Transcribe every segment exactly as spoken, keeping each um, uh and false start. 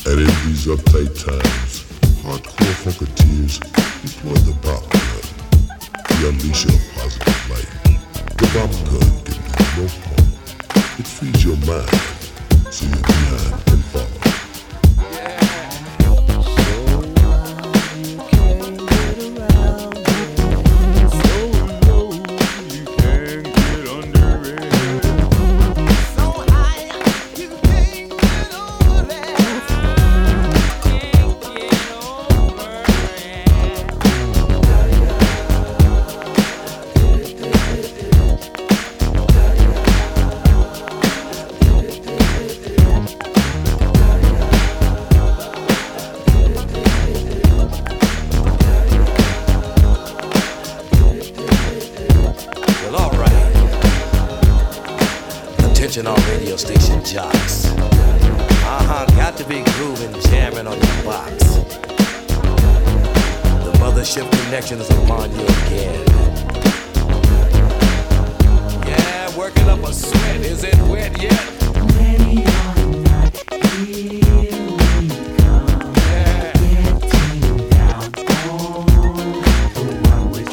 And in these uptight times, hardcore funketeers deploy the bop gun. We unleash your positive light. The bop gun can do no harm. It frees your mind, so your behind can follow. Attention all radio station jocks. Uh-huh, got to be grooving, jamming on your box. The mothership connection is upon you again. Yeah, working up a sweat. Is it wet yet? Ready or not, here we come. Yeah. Getting down on the one which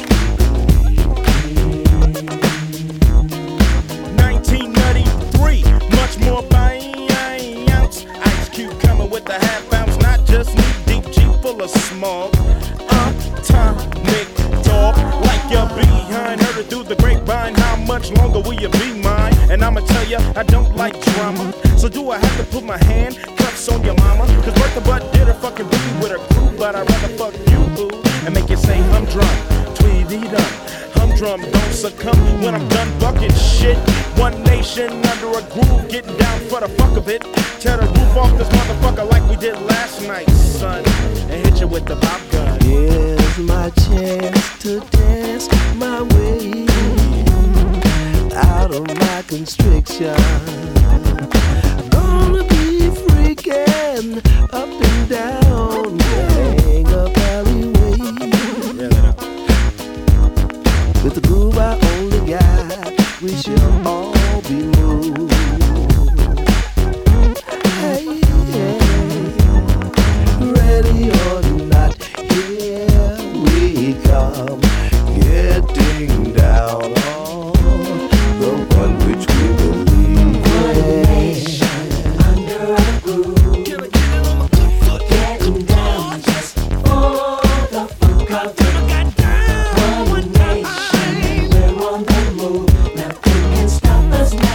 we believe in. nineteen ninety-three, much more bounce. Ice Cube coming with the half ounce, not just knee deep, Jeep full of smog. Atomic dog, like your behind. Heard it through the grapevine. How much longer will you be mine? And I'ma tell ya, I don't like drama. So do I have to put my hand cuffs on your mama? Cause Bertha Butt did a fucking booty with her crew, but I'd rather fuck you, boo, and make you say humdrum, tweety dum. Humdrum, don't succumb when I'm done bucking shit. One nation under a groove, getting down for the fuck of it. Tear the roof off this motherfucker like we did last night, son, and hit you with the pop gun. Here's my chance to dance my way out of my constriction. Gonna be freaking up and down the hang up alleyway. With the groove I only got, we shall all be moved. Hey, hey, ready or not, here we come, getting down on the one which we believe in. Under a groove, getting down just for the funk of it. One nation, we're on the move. Nothing can stop us now.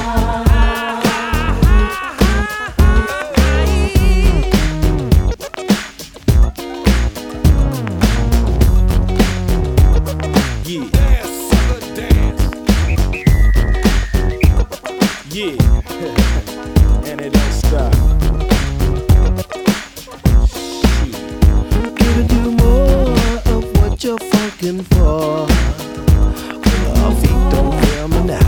Yeah. Dance, sucker, dance. Yeah. And it don't stop. Giving you more of what you're funkin' for. Our feet don't fail me now.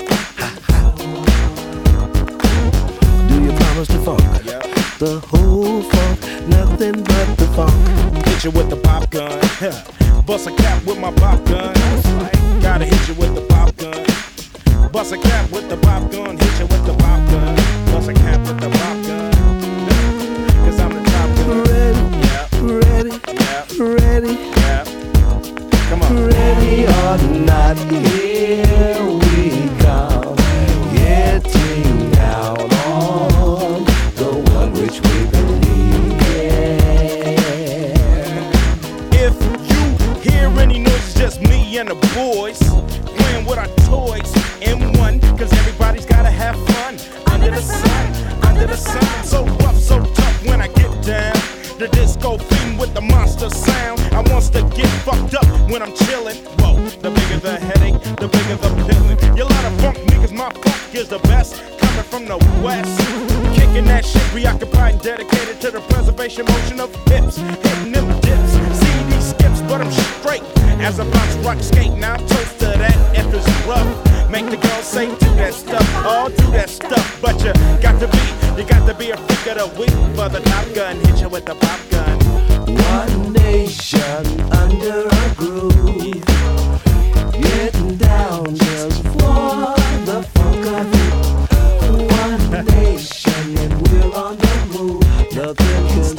Do you promise to funk? Yeah. The whole funk, nothing but the funk. Hit you with the pop gun. Bust a cap with my pop gun. Gotta hit you with the pop gun. Bust a cap with the pop gun. Hit you with the pop gun. Bust a cap with the pop gun. Cause I'm the top gun. Ready, Yeah, ready, yeah, ready, yeah. Come on. ready or not, here we come, getting down on the one which we believe in. If you hear any noise, it's just me and the boys playing with our toys in one. Cause everybody's gotta have fun under the sun, under the sun. So rough, so tough when I get down. The disco fiend with the monster sound. I wants to get fucked up when I'm chillin'. Whoa, the bigger the headache, the bigger the pillin'. You lot of funk niggas, my funk is the best. Coming from the west, kicking that shit, preoccupied and dedicated to the preservation motion of hips. Hitting them dips, C D skips, but I'm straight. As I bounce, rock, skate, now toast to that F is rough. Make the girls say do that stuff, all do that stuff. But you got to be, you got to be a freak of the week for the Top Gun. Hit you with the pop gun. One nation under a groove, getting down just for the funk of it. One nation and we're on the move. Nothing can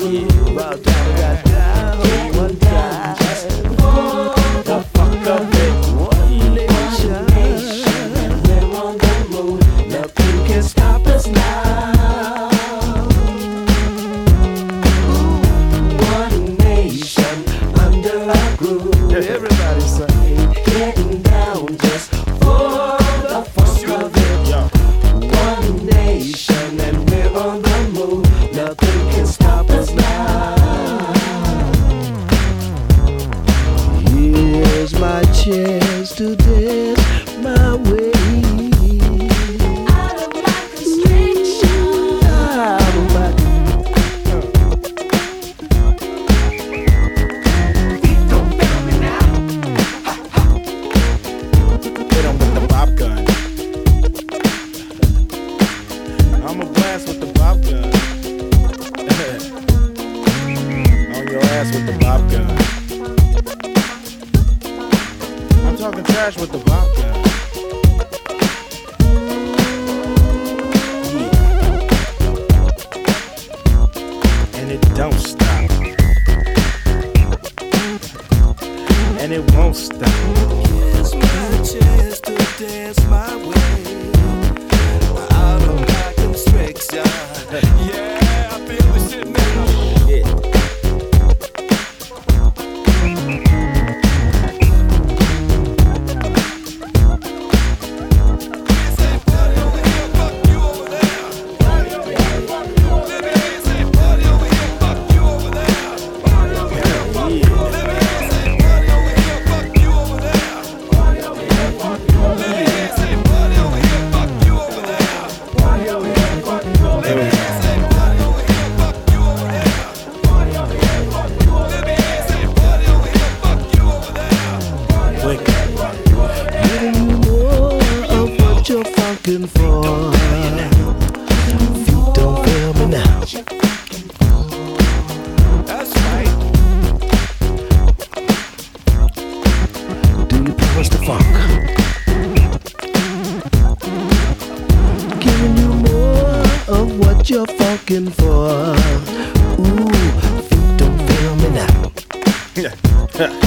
About time we got down one time. The fuck of it. One nation. We're on the move. Nothing can stop us now. One nation under our groove. Everybody sing. Getting down just for the funk of it. One nation and we're on the move. Nothing can stop us now. Here's my chance to dance my way Out of my constriction. out of my Don't fail me now. Hit 'em with the pop gun. I'm a blast with the pop gun. On your ass with the pop gun. I'm talking trash with the pop gun. Yeah. And it don't stop. And it won't stop. Here's my chance to dance my way out of my constriction. Yeah, I feel the shit now. Shit. Giving you more of what you're funkin' for. Feet don't fail me now. That's right. Do you promise to funk? Giving you more of what you're funkin' for. Ooh, feet don't fail me now.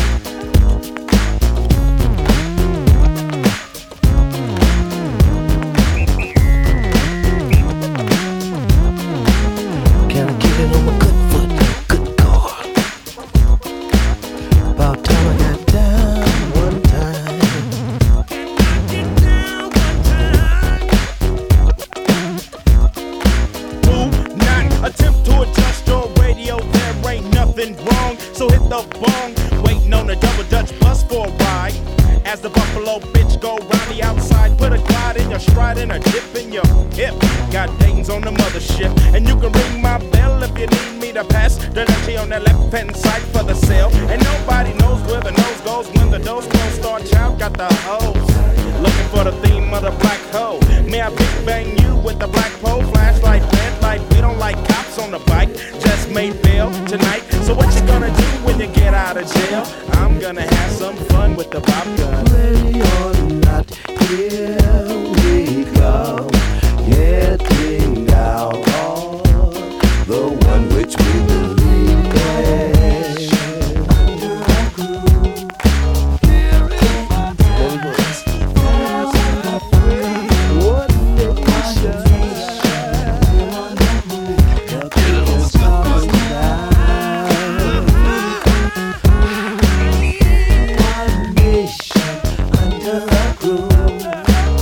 Can I get it on my good foot? Good call. About time I got down one time. Do not attempt to adjust your radio, there ain't nothing wrong. So hit the bong, waiting on a double Dutch bus for a ride. As the Buffalo bitch go round the outside, put a glide in your stride and a dip in your hip. Got Dayton's on the mothership, and you can ring my bell if you need me to pass the Dutchie on the left hand side for the sale. And nobody knows where the nose goes when the dose don't start. Child got the hose, looking for the theme of the black hole. May I big bang you with the black pole, flashlight, red light. We don't like cops on the bike, just made bail tonight. So what you gonna do when you get out of jail? I'm gonna have some fun with the pop gun. Ready or not, here we go. Getting down on the one which we believe in. Under our groove. What nation? We're on the move. Nothing can stop us now. One nation under our groove.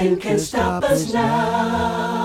Nothing can stop us now.